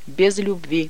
без любви.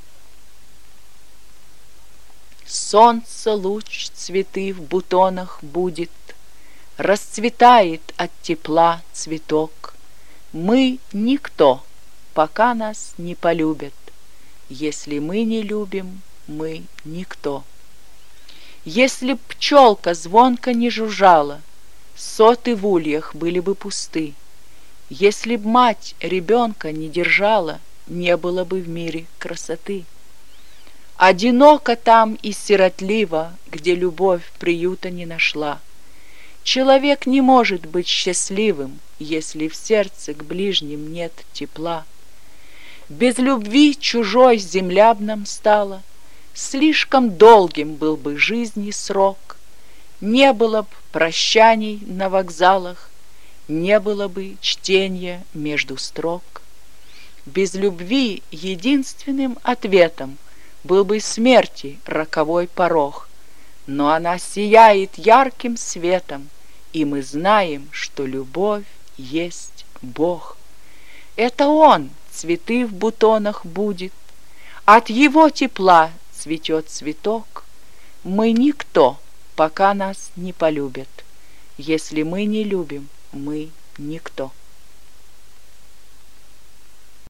Солнце луч цветы в бутонах будет, расцветает от тепла цветок. Мы никто, пока нас не полюбят. Если мы не любим, мы никто. Если б пчелка звонко не жужжала, соты в ульях были бы пусты. Если б мать ребенка не держала, не было бы в мире красоты. Одиноко там и сиротливо, где любовь приюта не нашла. Человек не может быть счастливым, если в сердце к ближним нет тепла. Без любви чужой земля б нам стала, слишком долгим был бы жизни срок. Не было б прощаний на вокзалах, не было бы чтения между строк. Без любви единственным ответом был бы смерти роковой порог, но она сияет ярким светом, и мы знаем, что любовь есть Бог. Это Он цветы в бутонах будет, от Его тепла цветет цветок. Мы никто, пока нас не полюбят. Если мы не любим, мы никто.